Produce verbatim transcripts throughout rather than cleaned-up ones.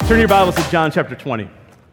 Turn your Bibles to John chapter twenty.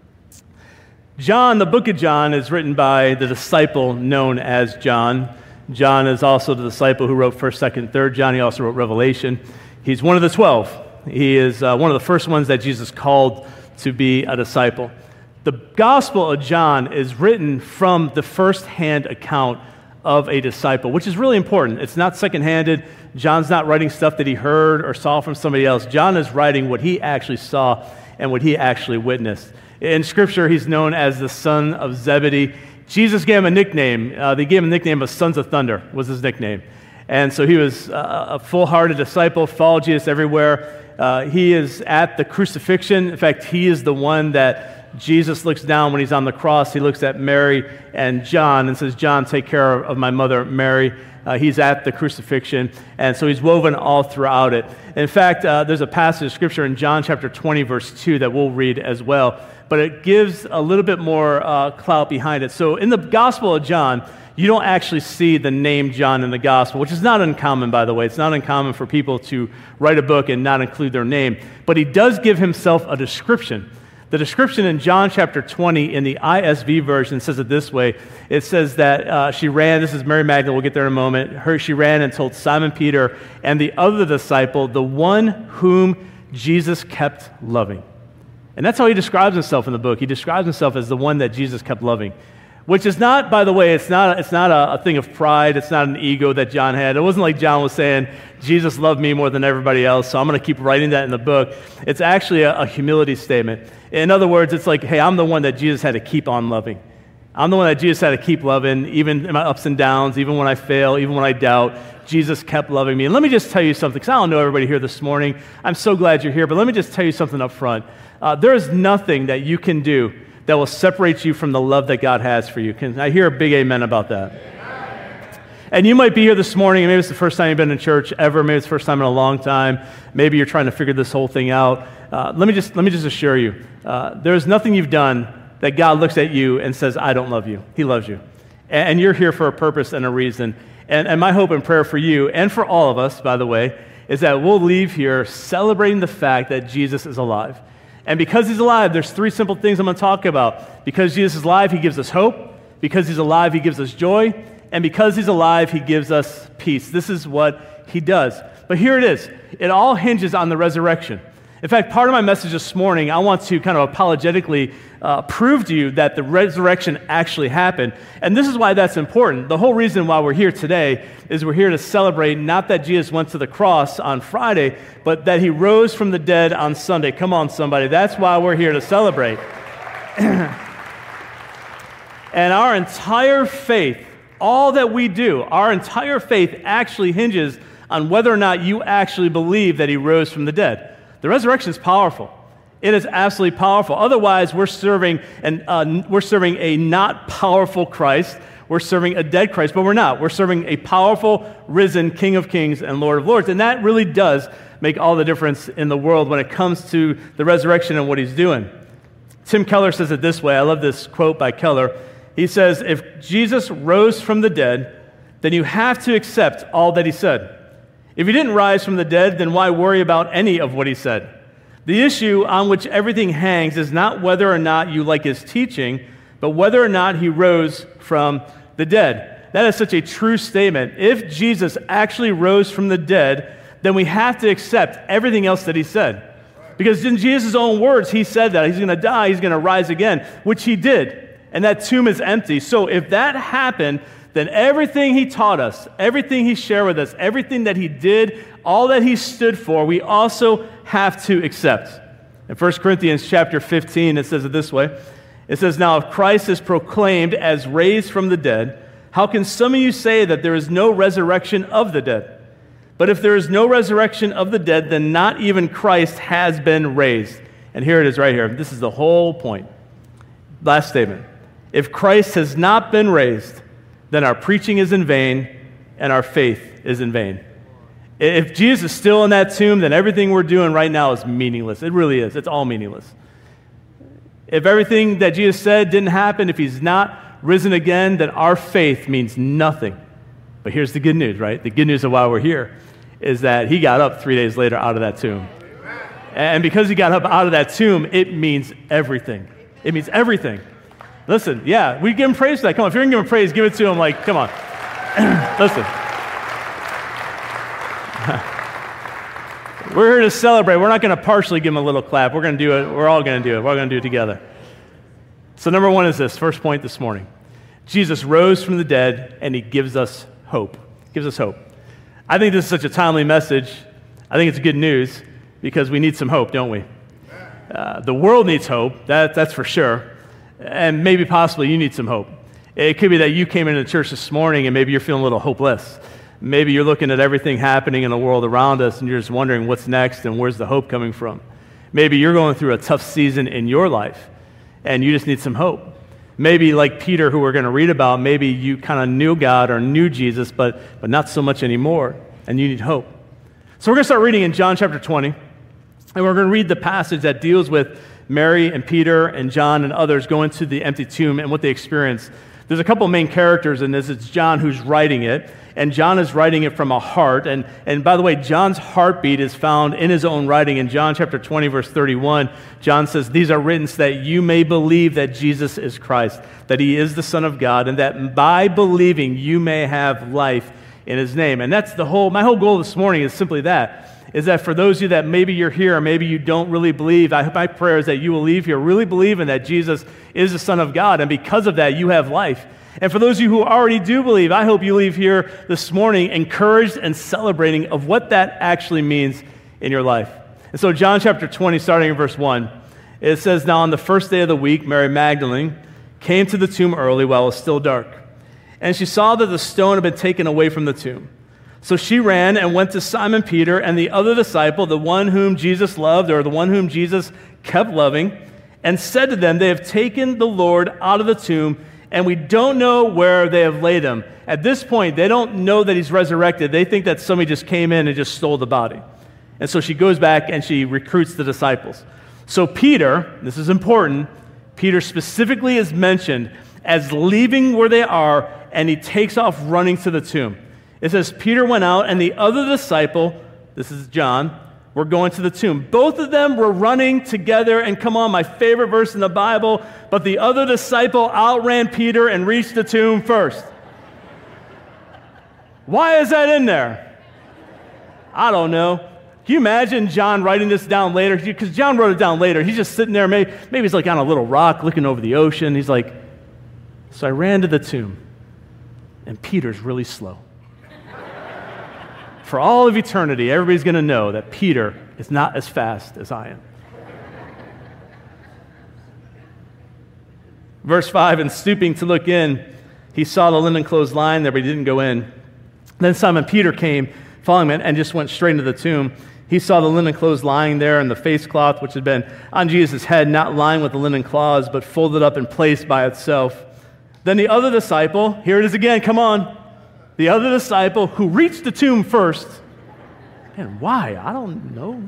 John, the book of John, is written by the disciple known as John. John is also the disciple who wrote first, second, third John. He also wrote Revelation. He's one of the twelve. He is uh, one of the first ones that Jesus called to be a disciple. The Gospel of John is written from the first-hand account of a disciple, which is really important. It's not second-handed. John's not writing stuff that he heard or saw from somebody else. John is writing what he actually saw and what he actually witnessed. In Scripture, he's known as the son of Zebedee. Jesus gave him a nickname. Uh, they gave him a nickname of Sons of Thunder was his nickname. And so he was uh, a full-hearted disciple, followed Jesus everywhere. Uh, he is at the crucifixion. In fact, he is the one that Jesus looks down when he's on the cross. He looks at Mary and John and says, John, take care of my mother, Mary. Uh, he's at the crucifixion, and so he's woven all throughout it. In fact, uh, there's a passage of Scripture in John chapter twenty, verse two that we'll read as well, but it gives a little bit more uh, clout behind it. So in the Gospel of John, you don't actually see the name John in the Gospel, which is not uncommon, by the way. It's not uncommon for people to write a book and not include their name, but he does give himself a description. The description in John chapter twenty in the I S V version says it this way. It says that uh, she ran, this is Mary Magdalene, we'll get there in a moment. Her, she ran and told Simon Peter and the other disciple, the one whom Jesus kept loving. And that's how he describes himself in the book. He describes himself as the one that Jesus kept loving, which is not, by the way, it's not, it's not a, a thing of pride. It's not an ego that John had. It wasn't like John was saying, Jesus loved me more than everybody else, so I'm going to keep writing that in the book. It's actually a, a humility statement. In other words, it's like, hey, I'm the one that Jesus had to keep on loving. I'm the one that Jesus had to keep loving, even in my ups and downs, even when I fail, even when I doubt. Jesus kept loving me. And let me just tell you something, because I don't know everybody here this morning. I'm so glad you're here, but let me just tell you something up front. Uh, there is nothing that you can do that will separate you from the love that God has for you. Can I hear a big amen about that? Amen. And you might be here this morning, and maybe it's the first time you've been in church ever, maybe it's the first time in a long time, maybe you're trying to figure this whole thing out. Uh, let me just let me just assure you, uh, there's nothing you've done that God looks at you and says, I don't love you. He loves you. And, and you're here for a purpose and a reason. And, and my hope and prayer for you, and for all of us, by the way, is that we'll leave here celebrating the fact that Jesus is alive. And because he's alive, there's three simple things I'm going to talk about. Because Jesus is alive, he gives us hope. Because he's alive, he gives us joy. And because he's alive, he gives us peace. This is what he does. But here it is. It all hinges on the resurrection. In fact, part of my message this morning, I want to kind of apologetically uh, prove to you that the resurrection actually happened. And this is why that's important. The whole reason why we're here today is we're here to celebrate not that Jesus went to the cross on Friday, but that he rose from the dead on Sunday. Come on, somebody. That's why we're here to celebrate. And our entire faith, all that we do, our entire faith actually hinges on whether or not you actually believe that he rose from the dead. The resurrection is powerful. It is absolutely powerful. Otherwise, we're serving an uh, we're serving a not powerful Christ. We're serving a dead Christ, but we're not. We're serving a powerful, risen King of Kings and Lord of Lords, and that really does make all the difference in the world when it comes to the resurrection and what he's doing. Tim Keller says it this way. I love this quote by Keller. He says, "If Jesus rose from the dead, then you have to accept all that he said. If he didn't rise from the dead, then why worry about any of what he said? The issue on which everything hangs is not whether or not you like his teaching, but whether or not he rose from the dead." That is such a true statement. If Jesus actually rose from the dead, then we have to accept everything else that he said. Because in Jesus' own words, he said that. He's going to die, he's going to rise again, which he did. And that tomb is empty. So if that happened, then everything he taught us, everything he shared with us, everything that he did, all that he stood for, we also have to accept. In First Corinthians chapter fifteen, it says it this way. It says, "Now if Christ is proclaimed as raised from the dead, how can some of you say that there is no resurrection of the dead? But if there is no resurrection of the dead, then not even Christ has been raised." And here it is right here. This is the whole point. Last statement. If Christ has not been raised, then our preaching is in vain and our faith is in vain. If Jesus is still in that tomb, then everything we're doing right now is meaningless. It really is. It's all meaningless. If everything that Jesus said didn't happen, if he's not risen again, then our faith means nothing. But here's the good news, right? The good news of why we're here is that he got up three days later out of that tomb. And because he got up out of that tomb, it means everything. It means everything. Listen, yeah, we give him praise for that. Come on, if you're going to give him praise, give it to him. Like, come on. Listen. We're here to celebrate. We're not going to partially give him a little clap. We're going to do it. We're all going to do it. We're all going to do it together. So number one is this, first point this morning. Jesus rose from the dead, and he gives us hope. Gives us hope. I think this is such a timely message. I think it's good news because we need some hope, don't we? Uh, the world needs hope, that, that's for sure. And maybe possibly you need some hope. It could be that you came into church this morning and maybe you're feeling a little hopeless. Maybe you're looking at everything happening in the world around us and you're just wondering what's next and where's the hope coming from. Maybe you're going through a tough season in your life and you just need some hope. Maybe like Peter, who we're going to read about, maybe you kind of knew God or knew Jesus, but, but not so much anymore, and you need hope. So we're going to start reading in John chapter twenty, and we're going to read the passage that deals with Mary and Peter and John and others going to the empty tomb and what they experienced. There's a couple main characters in this. It's John who's writing it, and John is writing it from a heart. And, and by the way, John's heartbeat is found in his own writing. In John chapter twenty, verse thirty-one, John says, "These are written so that you may believe that Jesus is Christ, that he is the Son of God, and that by believing you may have life in his name." And that's the whole, my whole goal this morning is simply that. Is that for those of you that maybe you're here or maybe you don't really believe, I, my prayer is that you will leave here really believing that Jesus is the Son of God, and because of that, you have life. And for those of you who already do believe, I hope you leave here this morning encouraged and celebrating of what that actually means in your life. And so John chapter twenty, starting in verse one, it says, "Now on the first day of the week, Mary Magdalene came to the tomb early while it was still dark, and she saw that the stone had been taken away from the tomb. So she ran and went to Simon Peter and the other disciple, the one whom Jesus loved, or the one whom Jesus kept loving, and said to them, 'They have taken the Lord out of the tomb, and we don't know where they have laid him.'" At this point, they don't know that he's resurrected. They think that somebody just came in and just stole the body. And so she goes back and she recruits the disciples. So Peter, this is important, Peter specifically is mentioned as leaving where they are, and he takes off running to the tomb. It says, Peter went out, and the other disciple, this is John, were going to the tomb. Both of them were running together, and come on, my favorite verse in the Bible, but the other disciple outran Peter and reached the tomb first. Why is that in there? I don't know. Can you imagine John writing this down later? Because John wrote it down later. He's just sitting there, maybe, maybe he's like on a little rock looking over the ocean. He's like, "So I ran to the tomb, and Peter's really slow." For all of eternity, everybody's going to know that Peter is not as fast as I am. Verse five, "And stooping to look in, he saw the linen clothes lying there, but he didn't go in. Then Simon Peter came, following him, and just went straight into the tomb. He saw the linen clothes lying there, and the face cloth, which had been on Jesus' head, not lying with the linen cloths, but folded up and placed by itself. Then the other disciple," here it is again, come on, "the other disciple who reached the tomb first," and why? I don't know,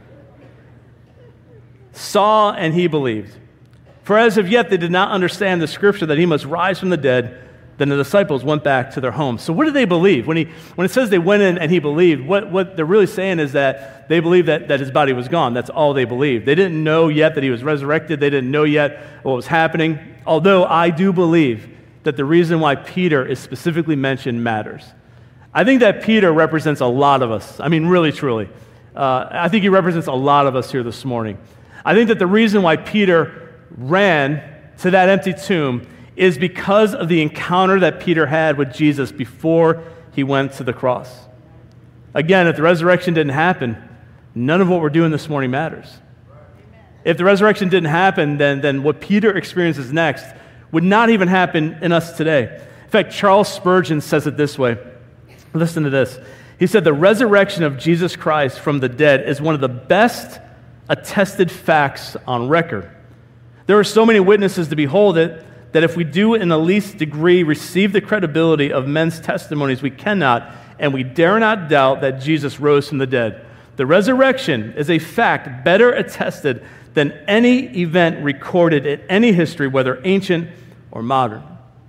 "saw and he believed. For as of yet they did not understand the scripture that he must rise from the dead. Then the disciples went back to their homes." So what did they believe? When he when it says they went in and he believed, what, what they're really saying is that they believed that, that his body was gone. That's all they believed. They didn't know yet that he was resurrected. They didn't know yet what was happening. Although I do believe that the reason why Peter is specifically mentioned matters. I think that Peter represents a lot of us. I mean, really, truly. Uh, I think he represents a lot of us here this morning. I think that the reason why Peter ran to that empty tomb is because of the encounter that Peter had with Jesus before he went to the cross. Again, if the resurrection didn't happen, none of what we're doing this morning matters. If the resurrection didn't happen, then, then what Peter experiences next would not even happen in us today. In fact, Charles Spurgeon says it this way. Listen to this. He said, "The resurrection of Jesus Christ from the dead is one of the best attested facts on record. There are so many witnesses to behold it that if we do in the least degree receive the credibility of men's testimonies, we cannot and we dare not doubt that Jesus rose from the dead. The resurrection is a fact better attested than any event recorded in any history, whether ancient or modern."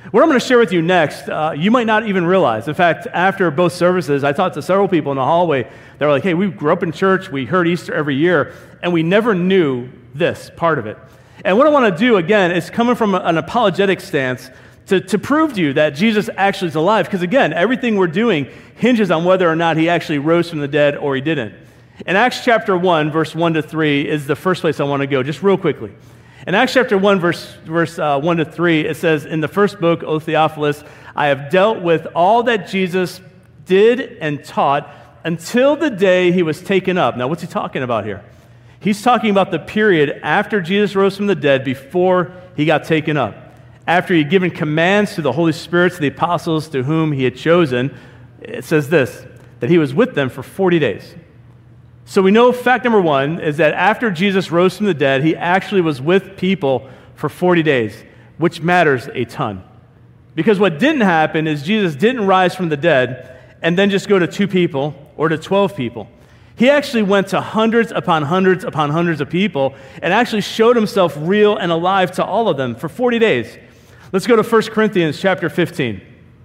What I'm going to share with you next, uh, you might not even realize. In fact, after both services, I talked to several people in the hallway that were like, hey, we grew up in church, we heard Easter every year, and we never knew this part of it. And what I want to do, again, is coming from an apologetic stance to, to prove to you that Jesus actually is alive. Because, again, everything we're doing hinges on whether or not he actually rose from the dead or he didn't. In Acts chapter one, verse one to three is the first place I want to go, just real quickly. In Acts chapter one, verse, verse uh, one to three, it says, in the first book, O Theophilus, I have dealt with all that Jesus did and taught until the day he was taken up. Now, what's he talking about here? He's talking about the period after Jesus rose from the dead, before he got taken up. After he had given commands to the Holy Spirit, to the apostles to whom he had chosen, it says this, that he was with them for forty days. So we know fact number one is that after Jesus rose from the dead, he actually was with people for forty days, which matters a ton. Because what didn't happen is Jesus didn't rise from the dead and then just go to two people or to twelve people. He actually went to hundreds upon hundreds upon hundreds of people and actually showed himself real and alive to all of them for forty days. Let's go to First Corinthians chapter fifteen.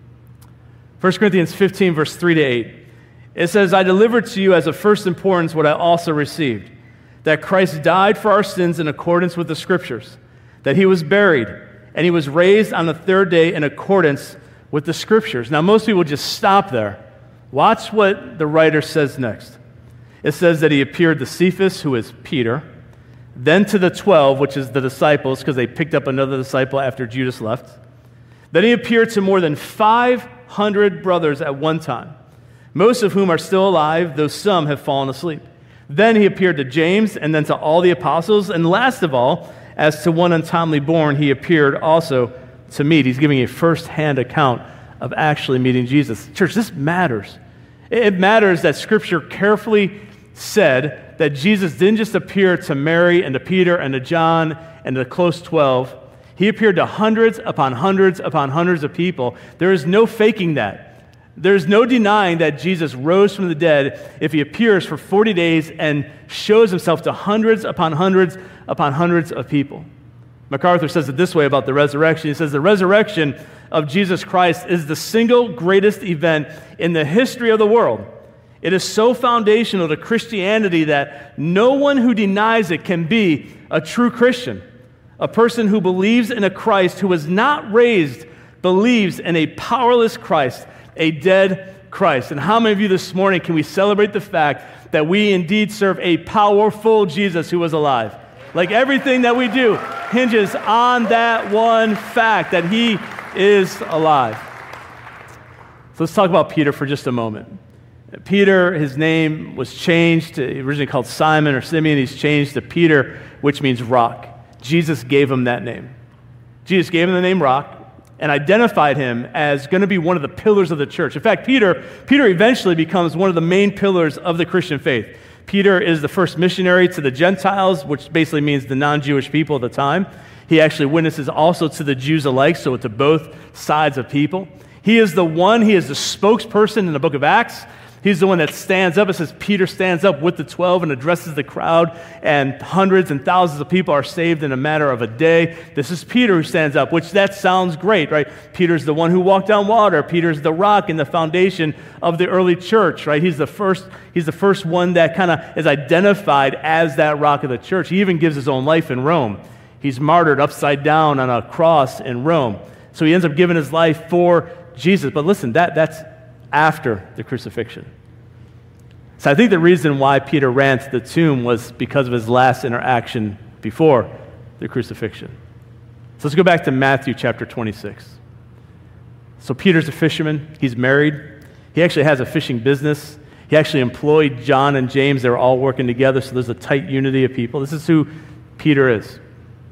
First Corinthians fifteen, verse three to eight. It says, I delivered to you as of first importance what I also received, that Christ died for our sins in accordance with the Scriptures, that he was buried, and he was raised on the third day in accordance with the Scriptures. Now, most people just stop there. Watch what the writer says next. It says that he appeared to Cephas, who is Peter, then to the twelve, which is the disciples, because they picked up another disciple after Judas left. Then he appeared to more than five hundred brothers at one time, most of whom are still alive, though some have fallen asleep. Then he appeared to James, and then to all the apostles, and last of all, as to one untimely born, he appeared also to me. He's giving a first-hand account of actually meeting Jesus. Church, this matters. It matters that Scripture carefully said that Jesus didn't just appear to Mary and to Peter and to John and to the close twelve. He appeared to hundreds upon hundreds upon hundreds of people. There is no faking that. There's no denying that Jesus rose from the dead if he appears for forty days and shows himself to hundreds upon hundreds upon hundreds of people. MacArthur says it this way about the resurrection. He says, the resurrection of Jesus Christ is the single greatest event in the history of the world. It is so foundational to Christianity that no one who denies it can be a true Christian. A person who believes in a Christ who was not raised believes in a powerless Christ, a dead Christ. And how many of you this morning can we celebrate the fact that we indeed serve a powerful Jesus who was alive? Like, everything that we do hinges on that one fact, that he is alive. So let's talk about Peter for just a moment. Peter, his name was changed, originally called Simon or Simeon. He's changed to Peter, which means rock. Jesus gave him that name. Jesus gave him the name Rock and identified him as going to be one of the pillars of the church. In fact, Peter, Peter eventually becomes one of the main pillars of the Christian faith. Peter is the first missionary to the Gentiles, which basically means the non-Jewish people at the time. He actually witnesses also to the Jews alike, so to both sides of people. He is the one, he is the spokesperson in the book of Acts. He's the one that stands up. It says Peter stands up with the twelve and addresses the crowd, and hundreds and thousands of people are saved in a matter of a day. This is Peter who stands up, which that sounds great, right? Peter's the one who walked on water. Peter's the rock and the foundation of the early church, right? He's the first, he's the first one that kind of is identified as that rock of the church. He even gives his own life in Rome. He's martyred upside down on a cross in Rome. So he ends up giving his life for Jesus. But listen, that that's after the crucifixion. So I think the reason why Peter ran to the tomb was because of his last interaction before the crucifixion. So let's go back to Matthew chapter twenty-six. So Peter's a fisherman. He's married. He actually has a fishing business. He actually employed John and James. They were all working together, so there's a tight unity of people. This is who Peter is.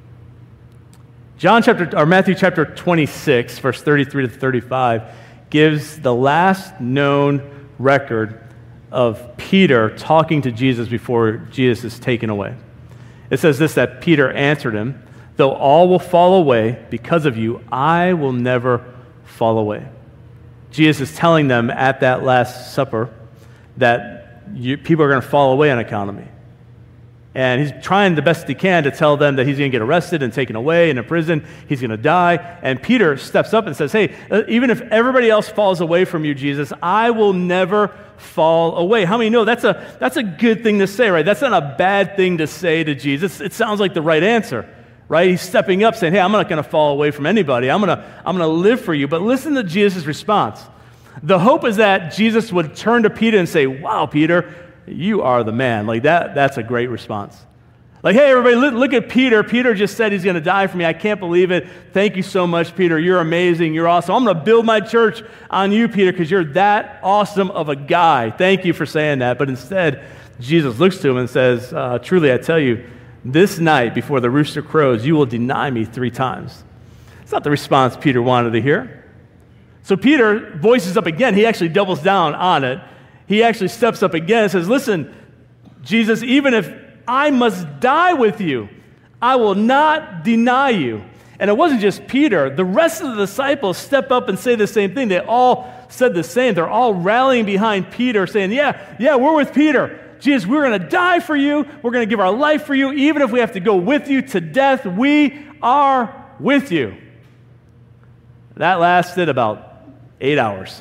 John chapter or Matthew chapter twenty-six, verse thirty-three to thirty-five, gives the last known record of Peter talking to Jesus before Jesus is taken away. It says this, that Peter answered him, though all will fall away because of you, I will never fall away. Jesus is telling them at that Last Supper that you, people are going to fall away on account of me. And he's trying the best he can to tell them that he's going to get arrested and taken away and in prison. He's going to die. And Peter steps up and says, hey, even if everybody else falls away from you, Jesus, I will never fall away. How many know that's a, that's a good thing to say, right? That's not a bad thing to say to Jesus. It sounds like the right answer, right? He's stepping up saying, hey, I'm not going to fall away from anybody. I'm going to, I'm going to live for you. But listen to Jesus' response. The hope is that Jesus would turn to Peter and say, wow, Peter, you are the man. Like that, that's a great response. Like, hey, everybody, look, look at Peter. Peter just said he's going to die for me. I can't believe it. Thank you so much, Peter. You're amazing. You're awesome. I'm going to build my church on you, Peter, because you're that awesome of a guy. Thank you for saying that. But instead, Jesus looks to him and says, uh, truly, I tell you, this night before the rooster crows, you will deny me three times. It's not the response Peter wanted to hear. So Peter voices up again. He actually doubles down on it. He actually steps up again and says, listen, Jesus, even if I must die with you, I will not deny you. And it wasn't just Peter. The rest of the disciples step up and say the same thing. They all said the same. They're all rallying behind Peter, saying, yeah, yeah, we're with Peter. Jesus, we're going to die for you. We're going to give our life for you. Even if we have to go with you to death, we are with you. That lasted about eight hours.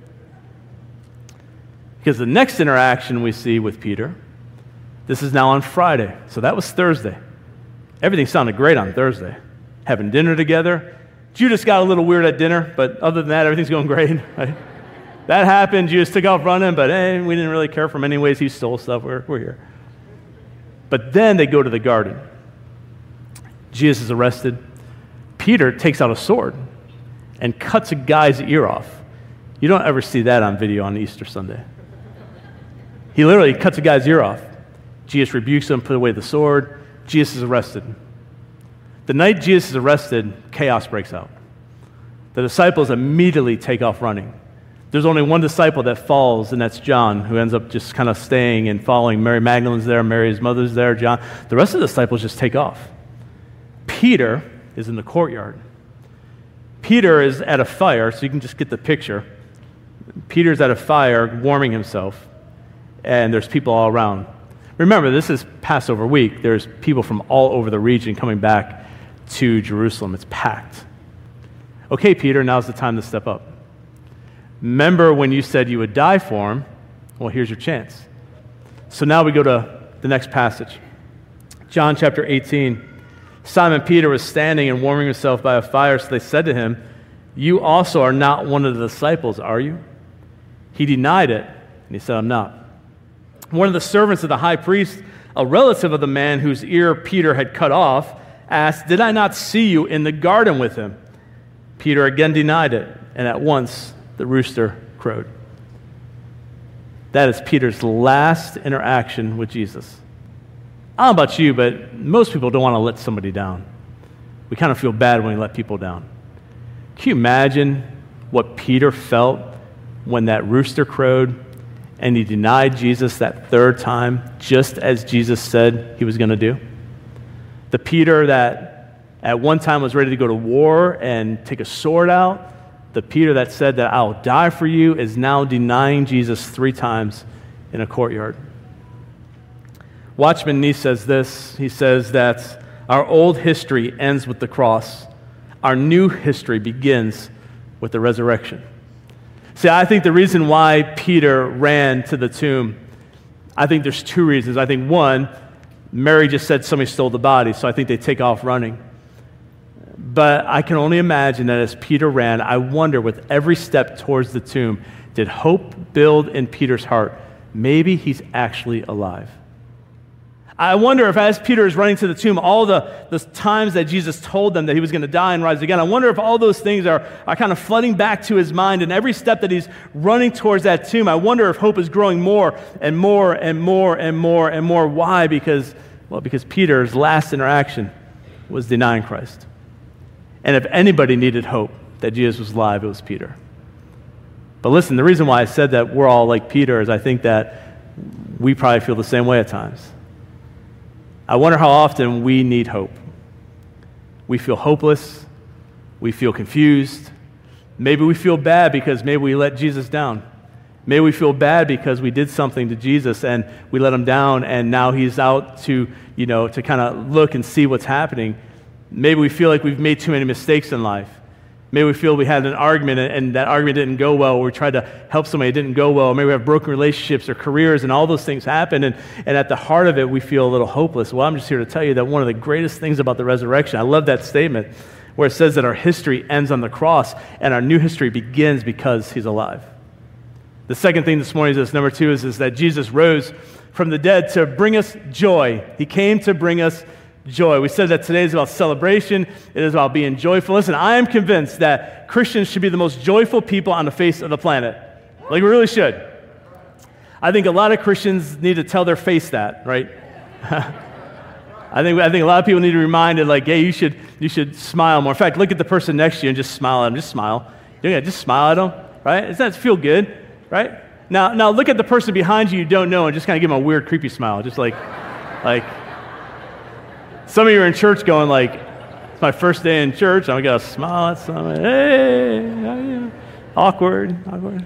Because the next interaction we see with Peter, this is now on Friday. So that was Thursday. Everything sounded great on Thursday. Having dinner together. Judas got a little weird at dinner, but other than that, everything's going great. Right? That happened. Judas took off running, but hey, we didn't really care for him anyways. He stole stuff. We're, we're here. But then they go to the garden. Jesus is arrested. Peter takes out a sword and cuts a guy's ear off. You don't ever see that on video on Easter Sunday. He literally cuts a guy's ear off. Jesus rebukes him, put away the sword. Jesus is arrested. The night Jesus is arrested, chaos breaks out. The disciples immediately take off running. There's only one disciple that falls, and that's John, who ends up just kind of staying and following. Mary Magdalene's there, Mary's mother's there, John. The rest of the disciples just take off. Peter is in the courtyard. Peter is at a fire, so you can just get the picture. Peter's at a fire warming himself, and there's people all around. Remember, this is Passover week. There's people from all over the region coming back to Jerusalem. It's packed. Okay, Peter, now's the time to step up. Remember when you said you would die for him? Well, here's your chance. So now we go to the next passage. John chapter eighteen. Simon Peter was standing and warming himself by a fire, so they said to him, you also are not one of the disciples, are you? He denied it, and he said, I'm not. One of the servants of the high priest, a relative of the man whose ear Peter had cut off, asked, did I not see you in the garden with him? Peter again denied it, and at once the rooster crowed. That is Peter's last interaction with Jesus. I don't know about you, but most people don't want to let somebody down. We kind of feel bad when we let people down. Can you imagine what Peter felt when that rooster crowed and he denied Jesus that third time, just as Jesus said he was going to do? The Peter that at one time was ready to go to war and take a sword out, the Peter that said that I'll die for you, is now denying Jesus three times in a courtyard. Watchman Nee says this. He says that our old history ends with the cross. Our new history begins with the resurrection. See, I think the reason why Peter ran to the tomb, I think there's two reasons. I think one, Mary just said somebody stole the body, so I think they take off running. But I can only imagine that as Peter ran, I wonder with every step towards the tomb, did hope build in Peter's heart? Maybe he's actually alive. I wonder if as Peter is running to the tomb, all the, the times that Jesus told them that he was going to die and rise again, I wonder if all those things are, are kind of flooding back to his mind, and every step that he's running towards that tomb, I wonder if hope is growing more and more and more and more and more. Why? Because, well, because Peter's last interaction was denying Christ. And if anybody needed hope that Jesus was alive, it was Peter. But listen, the reason why I said that we're all like Peter is I think that we probably feel the same way at times. I wonder how often we need hope. We feel hopeless. We feel confused. Maybe we feel bad because maybe we let Jesus down. May we feel bad because we did something to Jesus and we let him down, and now he's out to, you know, to kind of look and see what's happening. Maybe we feel like we've made too many mistakes in life. Maybe we feel we had an argument and that argument didn't go well, or we tried to help somebody, it didn't go well. Maybe we have broken relationships or careers, and all those things happen, and, and at the heart of it, we feel a little hopeless. Well, I'm just here to tell you that one of the greatest things about the resurrection, I love that statement, where it says that our history ends on the cross and our new history begins because he's alive. The second thing this morning is this, number two, is, is that Jesus rose from the dead to bring us joy. He came to bring us joy. We said that today is about celebration. It is about being joyful. Listen, I am convinced that Christians should be the most joyful people on the face of the planet. Like, we really should. I think a lot of Christians need to tell their face that, right? I think I think a lot of people need to be reminded, like, hey, you should you should smile more. In fact, look at the person next to you and just smile at them. Just smile. Yeah, just smile at them, right? Doesn't that feel good, right? Now, now look at the person behind you you don't know and just kind of give them a weird, creepy smile. Just like, like, some of you are in church going like, it's my first day in church. I'm going to smile at someone. Hey, how you? Awkward, awkward.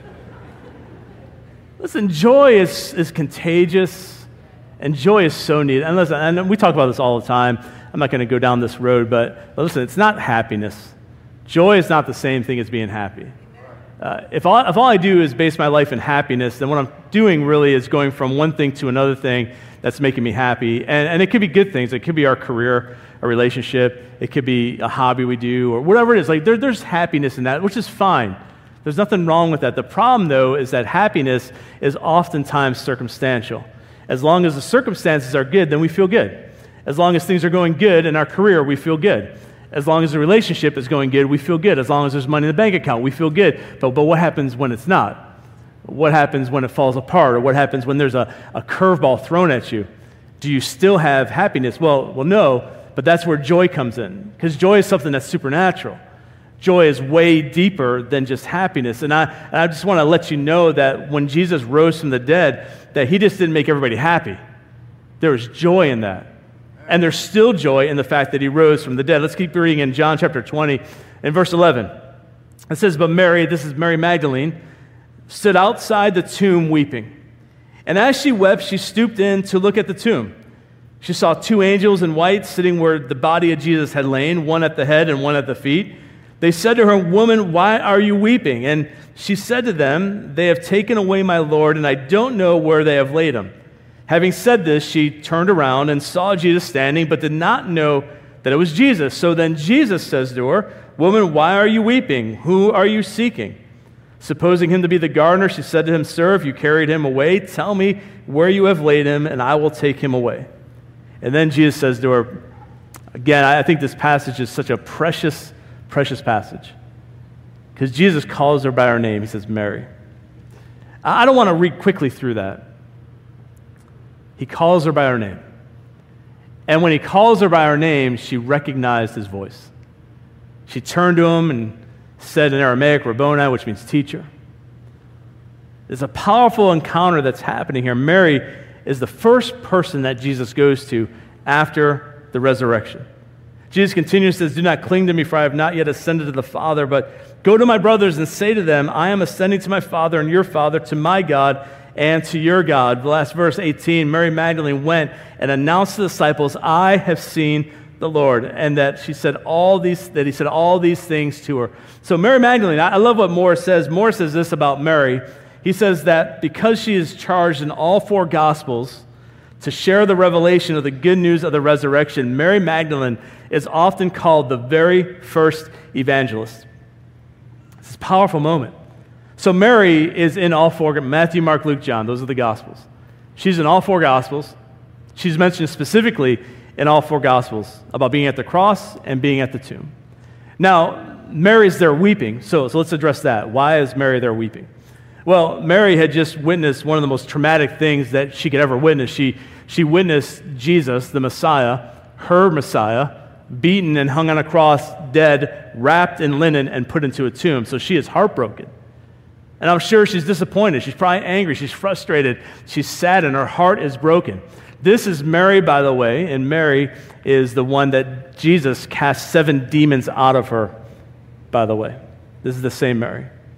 Listen, joy is, is contagious. And joy is so needed. And listen, and we talk about this all the time. I'm not going to go down this road, but, but listen, it's not happiness. Joy is not the same thing as being happy. Uh, if, all, if all I do is base my life in happiness, then what I'm doing really is going from one thing to another thing that's making me happy. And, and it could be good things. It could be our career, a relationship. It could be a hobby we do, or whatever it is. Like there, there's happiness in that, which is fine. There's nothing wrong with that. The problem, though, is that happiness is oftentimes circumstantial. As long as the circumstances are good, then we feel good. As long as things are going good in our career, we feel good. As long as the relationship is going good, we feel good. As long as there's money in the bank account, we feel good. But, but what happens when it's not? What happens when it falls apart? Or what happens when there's a, a curveball thrown at you? Do you still have happiness? Well, well, no, but that's where joy comes in. Because joy is something that's supernatural. Joy is way deeper than just happiness. And I, and I just want to let you know that when Jesus rose from the dead, that he just didn't make everybody happy. There was joy in that. And there's still joy in the fact that he rose from the dead. Let's keep reading in John chapter twenty, in verse eleven. It says, but Mary, this is Mary Magdalene, stood outside the tomb weeping. And as she wept, she stooped in to look at the tomb. She saw two angels in white sitting where the body of Jesus had lain, one at the head and one at the feet. They said to her, woman, why are you weeping? And she said to them, they have taken away my Lord, and I don't know where they have laid him. Having said this, she turned around and saw Jesus standing, but did not know that it was Jesus. So then Jesus says to her, woman, why are you weeping? Who are you seeking? Supposing him to be the gardener, she said to him, sir, if you carried him away, tell me where you have laid him, and I will take him away. And then Jesus says to her, again, I think this passage is such a precious Precious passage. Because Jesus calls her by her name. He says, Mary. I don't want to read quickly through that. He calls her by her name. And when he calls her by her name, she recognized his voice. She turned to him and said in Aramaic, Rabboni, which means teacher. There's a powerful encounter that's happening here. Mary is the first person that Jesus goes to after the resurrection. Jesus continues, says, do not cling to me, for I have not yet ascended to the Father, but go to my brothers and say to them, I am ascending to my Father and your Father, to my God and to your God. The last verse, eighteen, Mary Magdalene went and announced to the disciples, I have seen the Lord. And that she said all these, that he said all these things to her. So Mary Magdalene, I love what Moore says. Moore says this about Mary. He says that because she is charged in all four Gospels to share the revelation of the good news of the resurrection, Mary Magdalene is often called the very first evangelist. It's a powerful moment. So Mary is in all four, Matthew, Mark, Luke, John. Those are the Gospels. She's in all four Gospels. She's mentioned specifically in all four Gospels about being at the cross and being at the tomb. Now, Mary's there weeping, so, so let's address that. Why is Mary there weeping? Well, Mary had just witnessed one of the most traumatic things that she could ever witness. She, she witnessed Jesus, the Messiah, her Messiah, beaten and hung on a cross, dead, wrapped in linen, and put into a tomb. So she is heartbroken. And I'm sure she's disappointed. She's probably angry. She's frustrated. She's sad, and her heart is broken. This is Mary, by the way, and Mary is the one that Jesus cast seven demons out of her, by the way. This is the same Mary.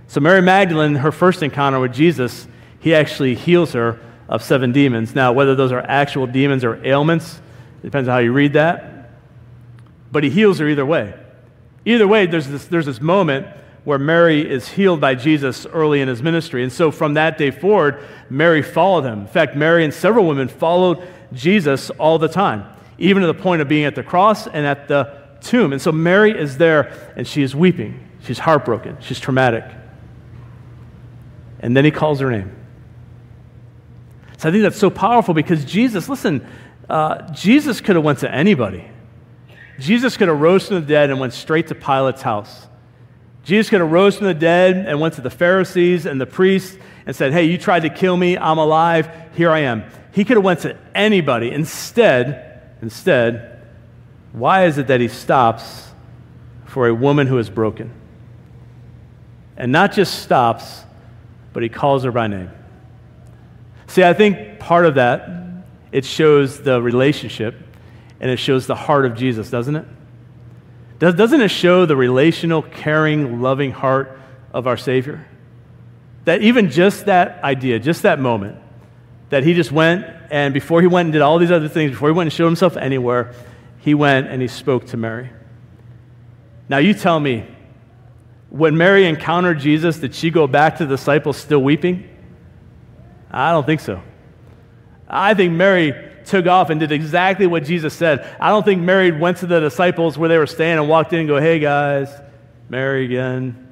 So Mary Magdalene, her first encounter with Jesus, he actually heals her of seven demons. Now, whether those are actual demons or ailments, it depends on how you read that. But he heals her either way. Either way, there's this, there's this moment where Mary is healed by Jesus early in his ministry. And so from that day forward, Mary followed him. In fact, Mary and several women followed Jesus all the time, even to the point of being at the cross and at the tomb. And so Mary is there, and she is weeping. She's heartbroken. She's traumatic. And then he calls her name. So I think that's so powerful because Jesus, listen, uh, Jesus could have went to anybody. Jesus could have rose from the dead and went straight to Pilate's house. Jesus could have rose from the dead and went to the Pharisees and the priests and said, hey, you tried to kill me, I'm alive, here I am. He could have went to anybody. Instead, instead, why is it that he stops for a woman who is broken? And not just stops, but he calls her by name. See, I think part of that, it shows the relationship and it shows the heart of Jesus, doesn't it? Does, doesn't it show the relational, caring, loving heart of our Savior? That even just that idea, just that moment, that he just went and before he went and did all these other things, before he went and showed himself anywhere, he went and he spoke to Mary. Now you tell me, when Mary encountered Jesus, did she go back to the disciples still weeping? I don't think so. I think Mary took off and did exactly what Jesus said. I don't think Mary went to the disciples where they were staying and walked in and go, hey guys, Mary again.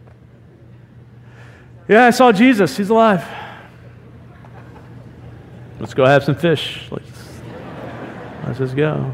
Yeah, I saw Jesus. He's alive. Let's go have some fish. Let's, let's just go.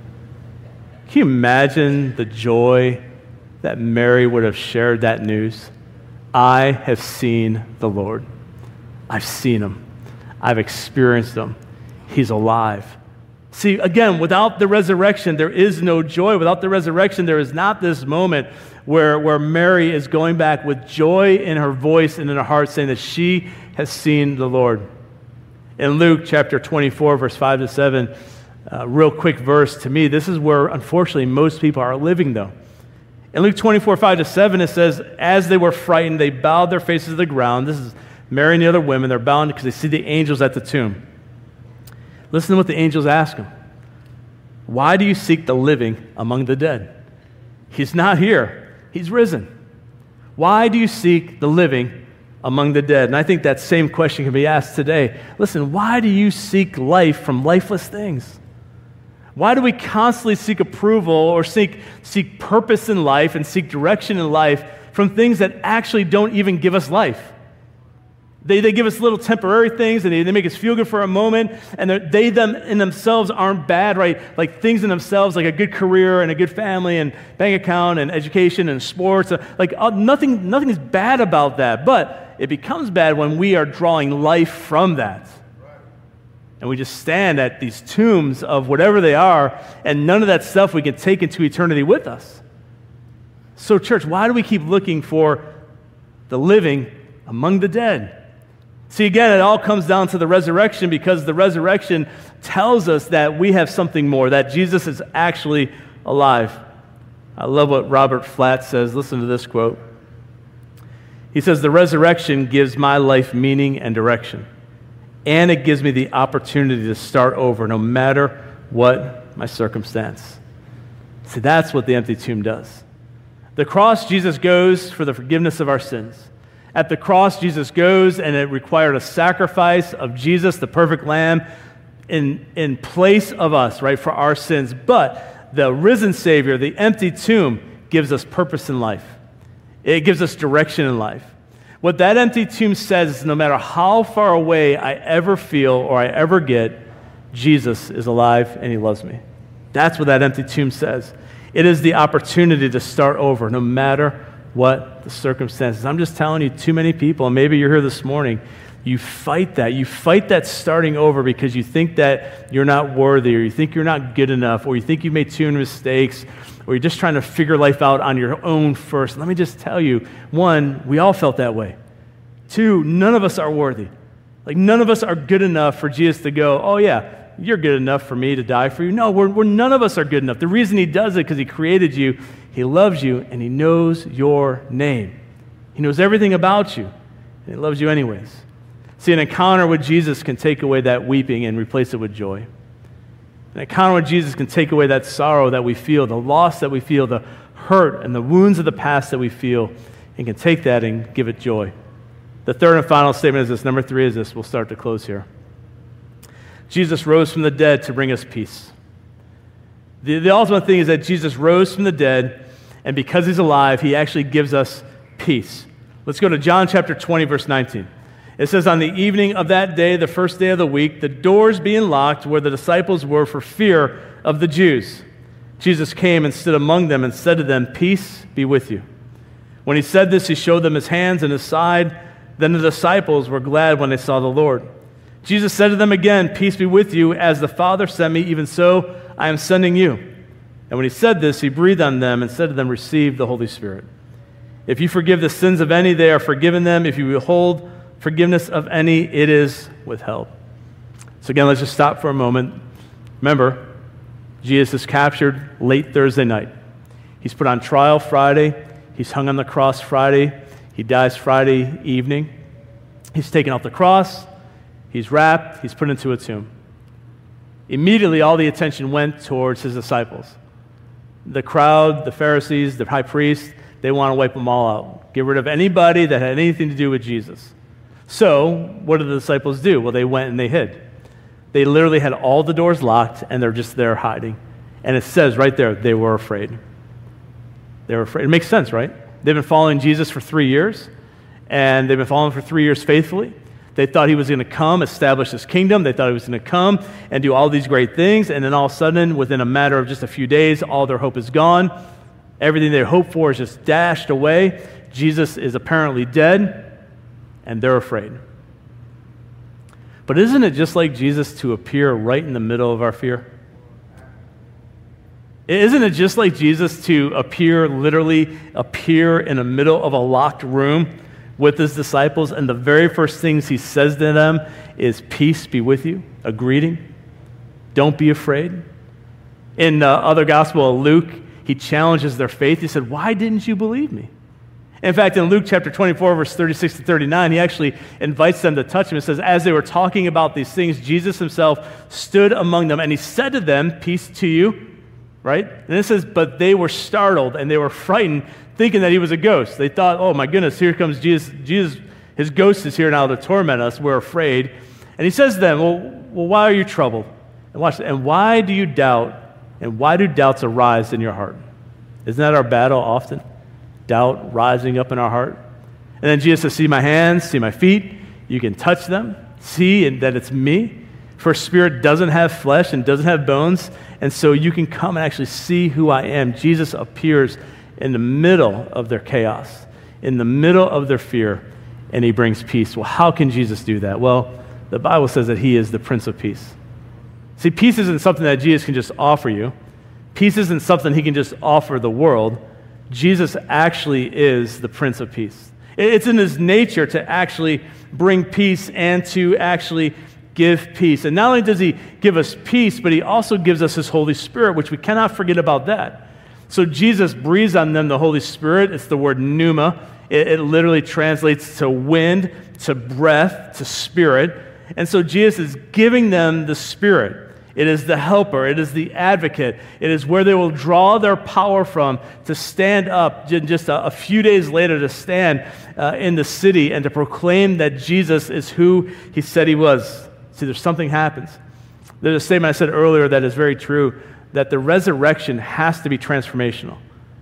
Can you imagine the joy that Mary would have shared that news? I have seen the Lord. I've seen him. I've experienced him. He's alive. See, again, without the resurrection, there is no joy. Without the resurrection, there is not this moment where, where Mary is going back with joy in her voice and in her heart saying that she has seen the Lord. In Luke chapter twenty-four, verse five to seven, uh, real quick verse to me, this is where, unfortunately, most people are living, though. In Luke twenty-four, five to seven, it says, as they were frightened, they bowed their faces to the ground. This is Mary and the other women. They're bowing because they see the angels at the tomb. Listen to what the angels ask him. Why do you seek the living among the dead? He's not here. He's risen. Why do you seek the living among the dead? And I think that same question can be asked today. Listen, why do you seek life from lifeless things? Why do we constantly seek approval or seek, seek purpose in life and seek direction in life from things that actually don't even give us life? They, they give us little temporary things, and they, they make us feel good for a moment, and they them in themselves aren't bad, right? Like things in themselves, like a good career and a good family and bank account and education and sports. Like uh, nothing, nothing is bad about that, but it becomes bad when we are drawing life from that. And we just stand at these tombs of whatever they are, and none of that stuff we can take into eternity with us. So church, why do we keep looking for the living among the dead? See, again, it all comes down to the resurrection, because the resurrection tells us that we have something more, that Jesus is actually alive. I love what Robert Flatt says. Listen to this quote. He says, the resurrection gives my life meaning and direction, and it gives me the opportunity to start over no matter what my circumstance. See, that's what the empty tomb does. The cross, Jesus goes for the forgiveness of our sins. At the cross, Jesus goes, and it required a sacrifice of Jesus, the perfect lamb, in, in place of us, right, for our sins. But the risen Savior, the empty tomb, gives us purpose in life. It gives us direction in life. What that empty tomb says is no matter how far away I ever feel or I ever get, Jesus is alive and he loves me. That's what that empty tomb says. It is the opportunity to start over no matter what the circumstances. I'm just telling you, too many people, and maybe you're here this morning, you fight that. You fight that starting over because you think that you're not worthy, or you think you're not good enough, or you think you've made too many mistakes, or you're just trying to figure life out on your own first. Let me just tell you, one, we all felt that way. Two, none of us are worthy. Like, none of us are good enough for Jesus to go, oh yeah, you're good enough for me to die for you. No, we're, we're none of us are good enough. The reason he does it because he created you, he loves you, and he knows your name. He knows everything about you, and he loves you anyways. See, an encounter with Jesus can take away that weeping and replace it with joy. An encounter with Jesus can take away that sorrow that we feel, the loss that we feel, the hurt and the wounds of the past that we feel, and can take that and give it joy. The third and final statement is this. Number three is this. We'll start to close here. Jesus rose from the dead to bring us peace. The, the ultimate thing is that Jesus rose from the dead, and because he's alive, he actually gives us peace. Let's go to John chapter twenty, verse nineteen. It says, on the evening of that day, the first day of the week, the doors being locked where the disciples were for fear of the Jews, Jesus came and stood among them and said to them, peace be with you. When he said this, he showed them his hands and his side. Then the disciples were glad when they saw the Lord. Jesus said to them again, peace be with you. As the Father sent me, even so I am sending you. And when he said this, he breathed on them and said to them, receive the Holy Spirit. If you forgive the sins of any, they are forgiven them. If you withhold forgiveness of any, it is withheld. So again, let's just stop for a moment. Remember, Jesus is captured late Thursday night. He's put on trial Friday. He's hung on the cross Friday. He dies Friday evening. He's taken off the cross. He's wrapped. He's put into a tomb. Immediately, all the attention went towards his disciples. The crowd, the Pharisees, the high priest, they want to wipe them all out. Get rid of anybody that had anything to do with Jesus. So, what did the disciples do? Well, they went and they hid. They literally had all the doors locked, and they're just there hiding. And it says right there, they were afraid. They were afraid. It makes sense, right? They've been following Jesus for three years, and they've been following for three years faithfully. They thought he was going to come, establish his kingdom. They thought he was going to come and do all these great things, and then all of a sudden, within a matter of just a few days, all their hope is gone. Everything they hoped for is just dashed away. Jesus is apparently dead, and they're afraid. But isn't it just like Jesus to appear right in the middle of our fear? Isn't it just like Jesus to appear, literally appear in the middle of a locked room with his disciples, and the very first things he says to them is, peace be with you, a greeting. Don't be afraid. In the other gospel of Luke, he challenges their faith. He said, why didn't you believe me? In fact, in Luke chapter twenty-four, verse thirty-six to thirty-nine, he actually invites them to touch him. It says, as they were talking about these things, Jesus himself stood among them, and he said to them, peace to you, right? And it says, but they were startled, and they were frightened, thinking that he was a ghost. They thought, oh my goodness, here comes Jesus. Jesus, his ghost is here now to torment us. We're afraid. And he says to them, well, well why are you troubled? And watch, and why do you doubt? And why do doubts arise in your heart? Isn't that our battle often? Doubt rising up in our heart. And then Jesus says, see my hands, see my feet. You can touch them. See and that it's me. For spirit doesn't have flesh and doesn't have bones. And so you can come and actually see who I am. Jesus appears in the middle of their chaos, in the middle of their fear, and he brings peace. Well, how can Jesus do that? Well, the Bible says that he is the Prince of Peace. See, peace isn't something that Jesus can just offer you. Peace isn't something he can just offer the world. Jesus actually is the Prince of Peace. It's in his nature to actually bring peace and to actually give peace. And not only does he give us peace, but he also gives us his Holy Spirit, which we cannot forget about that. So Jesus breathes on them the Holy Spirit. It's the word pneuma. It, it literally translates to wind, to breath, to spirit. And so Jesus is giving them the Spirit. It is the helper. It is the advocate. It is where they will draw their power from to stand up just a, a few days later to stand uh, in the city and to proclaim that Jesus is who he said he was. See, there's something happens. There's a statement I said earlier that is very true, that the resurrection has to be transformational.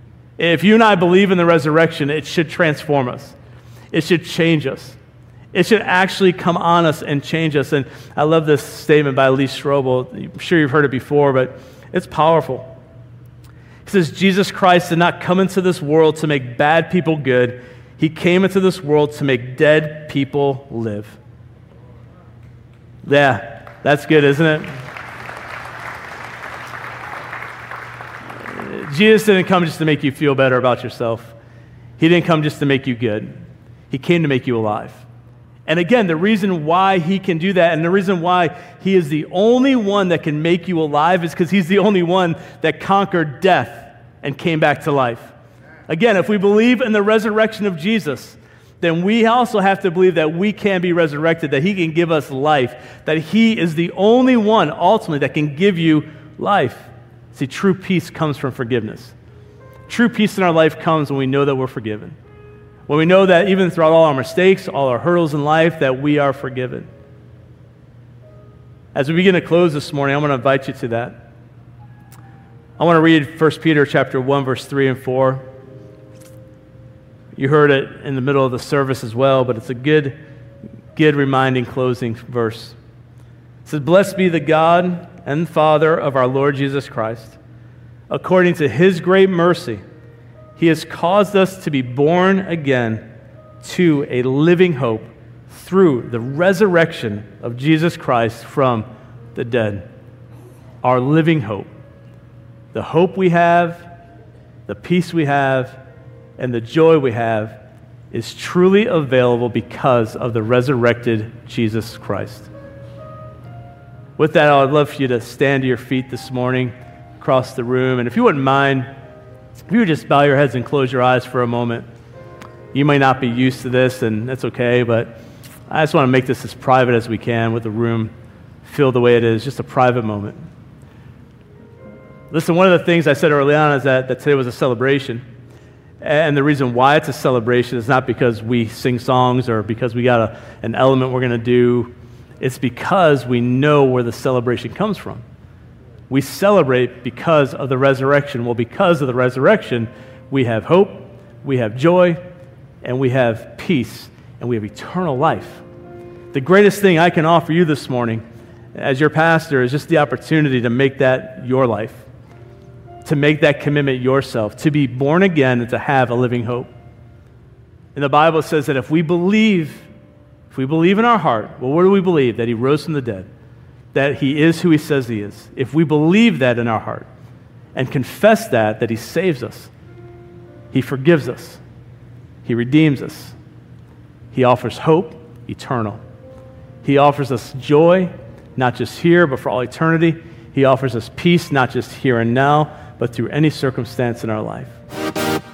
If you and I believe in the resurrection, it should transform us. It should change us. It should actually come on us and change us. And I love this statement by Lee Strobel. I'm sure you've heard it before, but it's powerful. He says, Jesus Christ did not come into this world to make bad people good. He came into this world to make dead people live. Yeah, that's good, isn't it? Jesus didn't come just to make you feel better about yourself. He didn't come just to make you good. He came to make you alive. And again, the reason why he can do that and the reason why he is the only one that can make you alive is because he's the only one that conquered death and came back to life. Again, if we believe in the resurrection of Jesus, then we also have to believe that we can be resurrected, that he can give us life, that he is the only one ultimately that can give you life. See, true peace comes from forgiveness. True peace in our life comes when we know that we're forgiven. When we know that even throughout all our mistakes, all our hurdles in life, that we are forgiven. As we begin to close this morning, I want to invite you to that. I want to read First Peter chapter one, verse three and four. You heard it in the middle of the service as well, but it's a good, good reminding closing verse. It says, "Blessed be the God and Father of our Lord Jesus Christ. According to his great mercy, he has caused us to be born again to a living hope through the resurrection of Jesus Christ from the dead." Our living hope. The hope we have, the peace we have, and the joy we have is truly available because of the resurrected Jesus Christ. With that, I would love for you to stand to your feet this morning across the room. And if you wouldn't mind, if you would just bow your heads and close your eyes for a moment. You may not be used to this, and that's okay, but I just want to make this as private as we can with the room filled the way it is, just a private moment. Listen, one of the things I said early on is that, that today was a celebration. And the reason why it's a celebration is not because we sing songs or because we got a, an element we're going to do. It's because we know where the celebration comes from. We celebrate because of the resurrection. Well, because of the resurrection, we have hope, we have joy, and we have peace, and we have eternal life. The greatest thing I can offer you this morning as your pastor is just the opportunity to make that your life, to make that commitment yourself, to be born again and to have a living hope. And the Bible says that if we believe, if we believe in our heart, well, what do we believe? That he rose from the dead, that he is who he says he is. If we believe that in our heart and confess that, that he saves us, he forgives us, he redeems us, he offers hope eternal. He offers us joy, not just here, but for all eternity. He offers us peace, not just here and now, but through any circumstance in our life.